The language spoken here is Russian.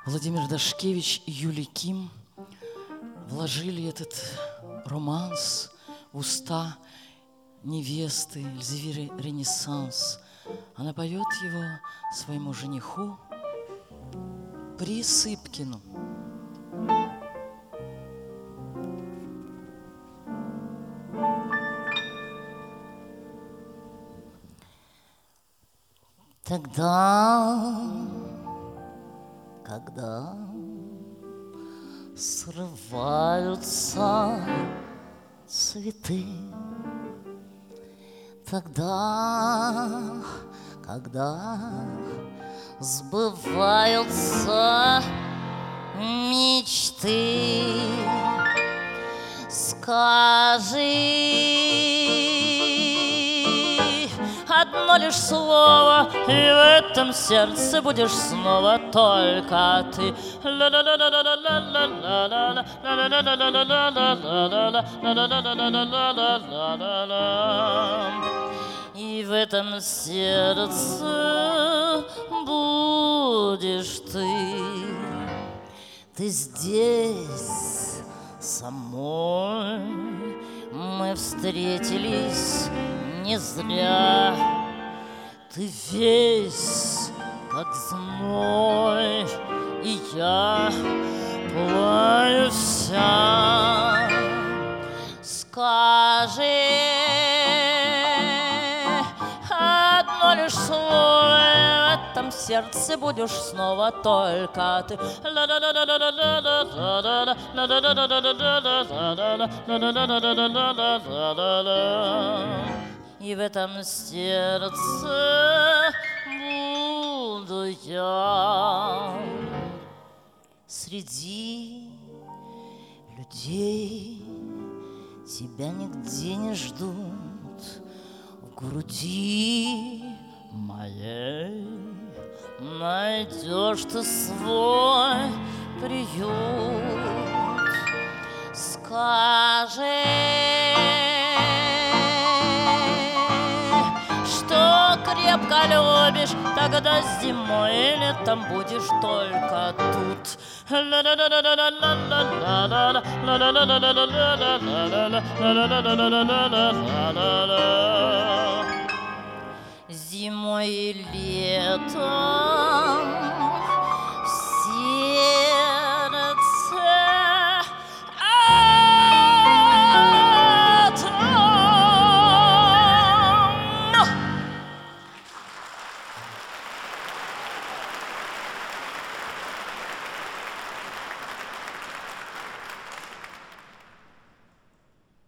Владимир Дашкевич и Юлий Ким вложили этот романс в уста невесты Эльзевиры Ренессанс. Она поет его своему жениху Присыпкину. Тогда, когда срываются цветы, тогда, когда сбываются мечты, скажи одно лишь слово, и в этом сердце будешь снова только ты. И в этом сердце будешь ты. Ты здесь со мной, мы встретились не зря. Ты весь как зной, и я пылаю вся. Скажи одно лишь слово, в этом сердце будешь снова только ты. И в этом сердце буду я. Среди людей тебя нигде не ждут. В груди моей найдешь ты свой приют. Скажи, крепко любишь, тогда зимой и летом будешь только тут. Зимой и летом